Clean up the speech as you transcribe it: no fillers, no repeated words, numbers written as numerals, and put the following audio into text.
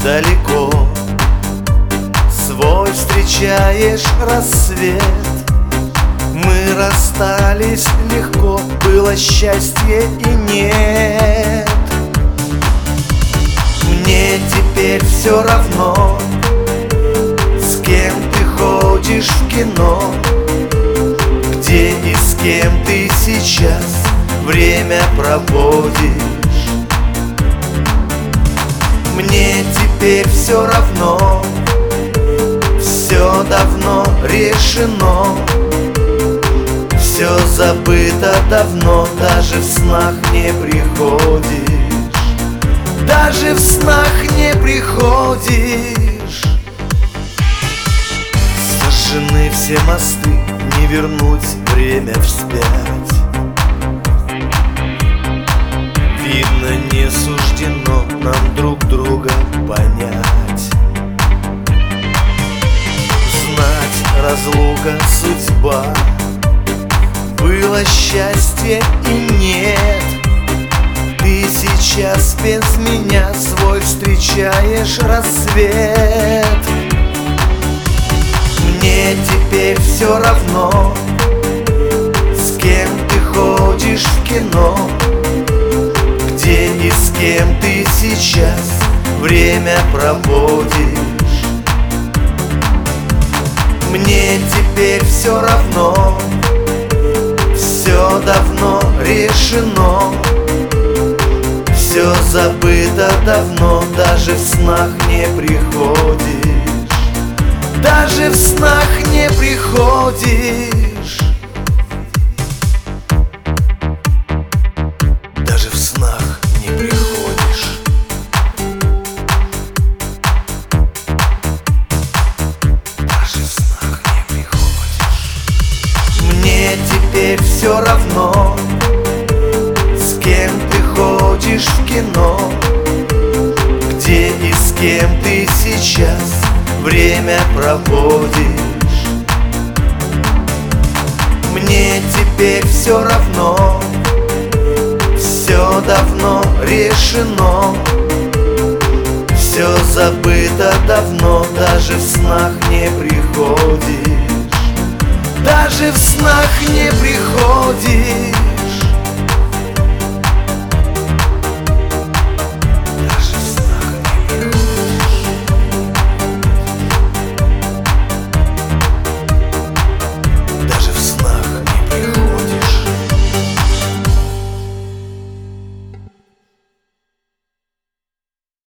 далеко, свой встречаешь рассвет. Мы расстались легко, было счастье и нет. Мне теперь все равно, с кем ты ходишь в кино, где и с кем ты сейчас время проводишь. Мне теперь все равно, все давно решено, все забыто давно, даже в снах не приходишь, даже в снах не приходишь. Сожжены все мосты, не вернуть время вспять. Видно, не суждено нам друг друга понять. Знать, разлука судьба, было счастье и нет. Ты сейчас без меня свой встречаешь рассвет. Мне теперь все равно, с кем ты ходишь в кино, где и с кем ты сейчас время проводишь. Мне теперь все равно, все давно решено, все забыто давно, даже в снах не приходишь, даже в снах не приходишь, даже в снах не приходишь. Даже в снах не приходишь. Мне теперь все равно, с кем ты ходишь в кино, где и с кем ты сейчас время проводишь. Мне теперь все равно, все давно решено, все забыто давно, даже в снах не приходишь, даже в снах не приходишь.